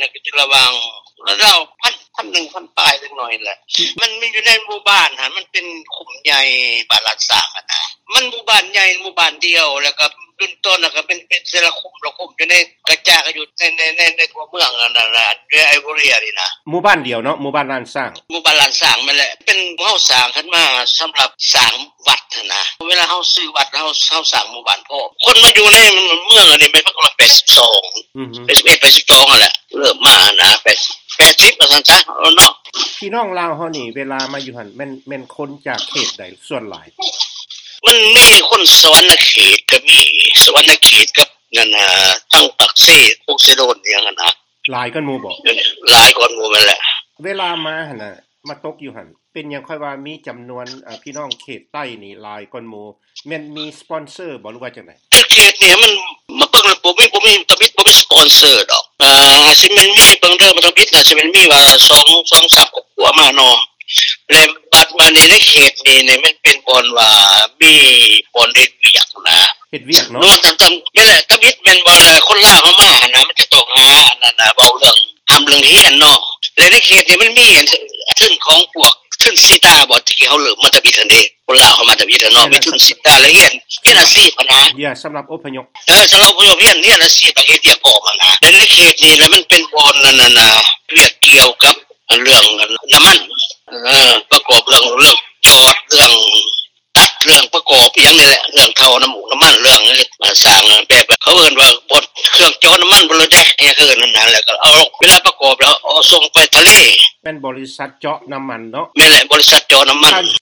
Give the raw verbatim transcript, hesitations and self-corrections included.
เนี่ยก็จะระวังแล้วเราพันพันหนึ่งพันปลายจักหน่อยแหละมันมีอยู่ในหมู่บ้านหั่นมันเป็นขุมใหญ่บ้านลาดสร้างอ่ะนะมันหมู่บ้านใหญ่หมู่บ้านเดียวแล้วก็รุ่นต้นน่ะก็เป็นเป็นแต่ละคุมละคุมอยู่ในกระจายกันอยู่ในในในในตัวเมืองนั่นน่ะในไอโอเรียนี่นะหมู่บ้านเดียวเนาะหมู่บ้านลานสร้างหมู่บ้านลานสร้างนั่นแหละเป็นเฮาสร้างขึ้นมาสำหรับสร้างวัดนะเวลาเฮาซื้อวัดเฮาเฮาสร้างหมู่บ้านพ่อคนมาอยู่ในเมืองอันนี้ไม่พักแปดสิบสองอือฮึแปดสิบเอ็ด แปดสิบสองนั่นแหละเริ่มมานะแปดสิบว่าซั่นซะเนาะพี่น้องลาวเฮานี่เวลามาอยู่หั่นแม่นแม่นคนจากเขตใดส่วนหลายมันมีคนสวรรณเขตก็มีสวรรณเขตกับนั่นน่ะทั้งปักเสพวกเสโดนอย่างนั้นน่ะหลายกันหมู่บ่หลายคนหมู่นั่นแหละเวลามาหั่นน่ะมาตกอยู่หั่นเป็นหยังค่อยว่ามีจํานวนอ่าพี่น้องเขตใต้นี่หลายกว่าหมู่แม่นมีสปอนเซอร์บ่หรือว่าจังได๋เขตนี่มันมาเบิ่งแล้วบ่มีบ่มีตะบิดบ่มีสปอนเซอร์ดอกอ่าสิมันมีเบิ่งเด้อมันตะบิดน่ะสิมันมีว่าสอง สอง สามครอบครัวมาเนาะแล้วบัดมาในเขตนี่นี่มันเป็นบ่อนว่ามีบ่อนเฮ็ดเวียกนะเฮ็ดเวียกเนาะนอนจังๆนี่แหละตะบิดแม่นบ่ล่ะคนลาวเฮามานะมันจะต้องหาอันนั้นน่ะเว้าเรื่องทำเรื่องเฮียนเนาะแล้วในเขตนี่มันมีทึ่งของพวกทึ่งซีตาบ่ที่เขาเริ่มมาตะบิดอันนี้คนลาวเขามาตะบิดเนาะมีทึ่งซีตาแล้วเฮียนเฮียนอาชีพนะเฮียสำหรับอพยพเออสำหรับอพยพเฮียนเฮียนอาชีพต้องเฮ็ดเวียกออกมานะในเขตนี่แล้วมันเป็นบ่อนนั่นน่ะเวียกเกี่ยวกับเรื่องน้ำมันเออประกอบเรื่องเรื่องจอดเรื่องตัดเรื่องประกอบอีหยังนี่แหละเรื่องเท่าน้ำหมูน้ำมันเรื่องสร้างแบบเขาเอิ้นว่าบดเครื่องจอน้ำมันบ่รู้จักอีหยังคือนั่นน่ะแล้วก็เอาเวลาประกอบแล้วเอาส่งไปทะเลเป็นบริษัทเจาะน้ำมันเนาะแม่นแหละบริษัทเจาะน้ำมัน